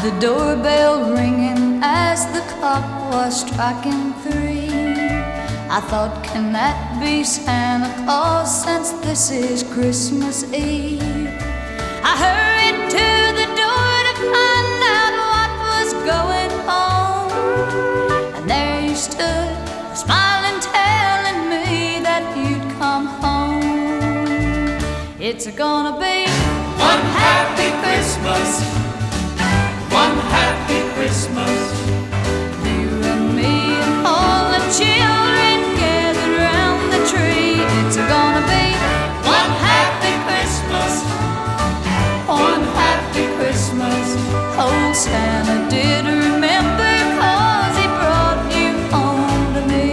the doorbell ringing as the clock was striking 3. I thought, can that be Santa Claus, since this is Christmas Eve? I hurried to the door to find out what was going on, and there you stood, smiling, telling me that you'd come home. It's gonna be one happy Christmas, one happy Christmas. You and me and all the children gathered round the tree. It's gonna be one happy Christmas, one happy Christmas. Old Santa did remember, 'cause he brought you home to me.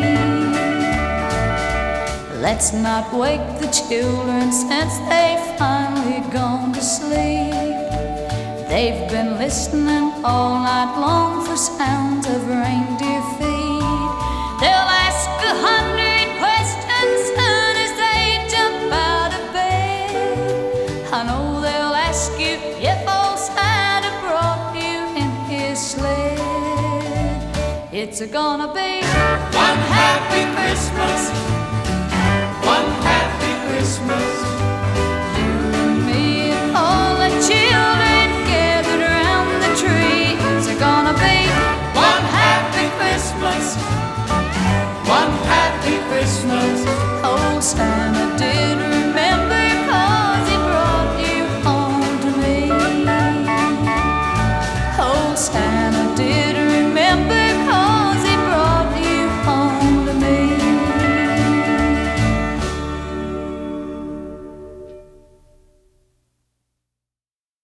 Let's not wake the children, since they've finally gone to sleep. They've been listening all night long for sounds of reindeer feet. They'll ask 100 questions soon as they jump out of bed. I know they'll ask you if old Santa brought you in his sled. It's gonna be